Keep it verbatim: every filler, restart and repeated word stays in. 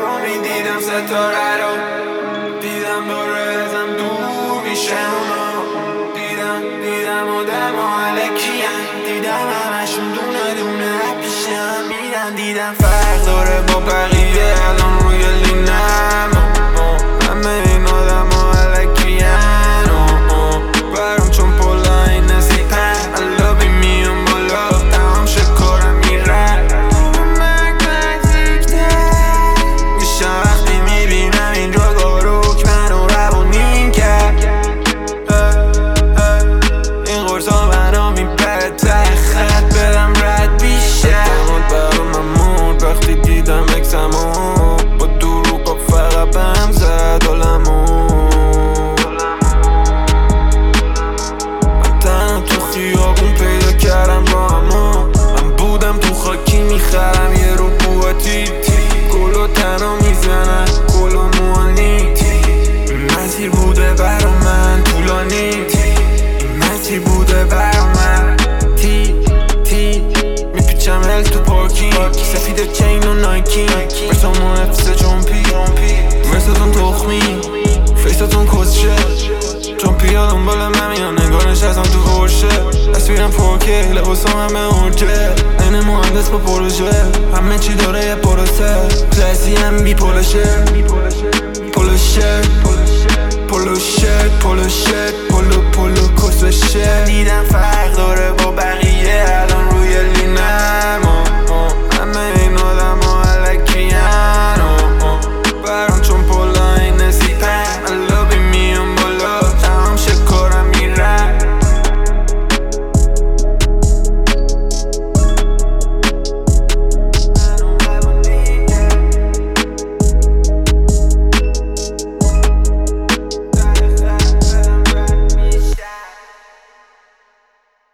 میدیدم ستاره رو، دیدم دوره ازم دور میشه اونا. دیدم دیدم آدم ها علکیم، دیدم همشون دونه دونه پیشم میرن. دیدم فرق داره با بقیه الان روی لینم، همه این آدم ها علکیم برام چون پلا این نزیپن. علابی میون بالا تمام شکارم میرن، مرگ نزدیکتر میشم وقتی میبینم این جاگا رو که منو روونین کرد. این قرصا منو میبره ته خط بدم رد بیشه. دمات برام ممون وقتی دیدم اکسمو با دروغا فقط بهم زد حالمو. من تنها تو خیابون پیدا کردم راهمو، من بودم تو خاکی میخرم یه رو بواتی گلو تنها میزنن گلو موانی. این مسیر بوده برا من طولانی، این مسیر بوده برا من تی تی میپیچم هل تو پارکینگ، سفید چین و نایکی برسامون افسه جمپی مرساتون تخمی فیساتون کسشه. جمپی ها دنبال من میان نگارش ازم تو ورشه، تصویرم پرکه لباسام همه ارجه این مهندس با پروژه، همه چی داره یه پروسه کلاسی هم بی پولشه.